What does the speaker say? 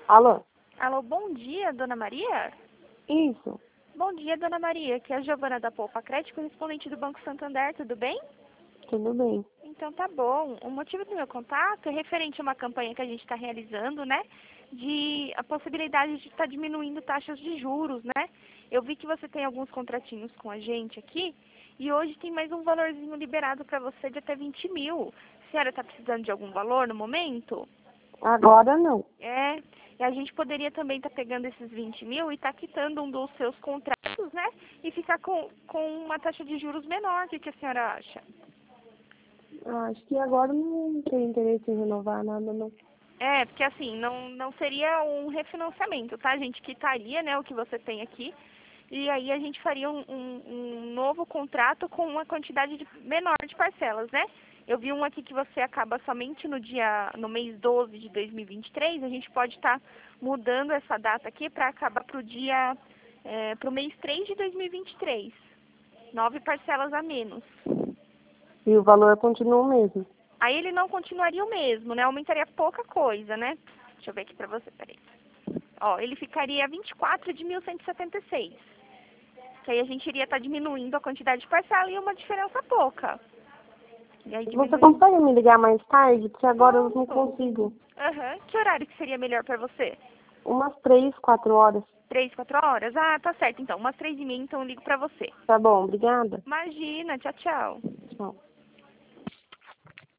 Alô? Alô, bom dia, Dona Maria? Isso, Bom dia, Dona Maria. Aqui é a Giovana da Poupa Crédito, correspondente do Banco Santander, tudo bem? tudo bem. Então tá bom. O motivo do meu contato é referente a uma campanha que a gente está realizando, né? De a possibilidade de estar diminuindo taxas de juros, né? Eu vi que você tem alguns contratinhos com a gente aqui e hoje tem mais um valorzinho liberado para você de até 20 mil. A senhora está precisando de algum valor no momento? Agora não. É, e a gente poderia também estar pegando esses 20 mil e estar quitando um dos seus contratos, né? E ficar com uma taxa de juros menor. O que a senhora acha? Acho que agora não tem interesse em renovar nada, não. É, porque assim, não seria um refinanciamento, tá? A gente quitaria, né, o que você tem aqui. E aí a gente faria um novo contrato com uma quantidade menor de parcelas, né? Eu vi um aqui que você acaba somente no mês 12 de 2023. A gente pode estar mudando essa data aqui para acabar pro mês 3 de 2023. 9 parcelas a menos. E o valor continua o mesmo. Aí ele não continuaria o mesmo, né? Aumentaria pouca coisa, né? Deixa eu ver aqui pra você, peraí. Ó, ele ficaria 24 de 1.176. Que aí a gente iria estar diminuindo a quantidade de parcela e uma diferença pouca. E aí Você diminuindo. consegue me ligar mais tarde? Porque agora eu não Posso? consigo. Aham. Que horário que seria melhor pra você? Umas 3, 4 horas. 3, 4 horas? Ah, tá certo. Então, umas 3h30, então eu ligo pra você. Tá bom, obrigada. Imagina, tchau, tchau. Tchau.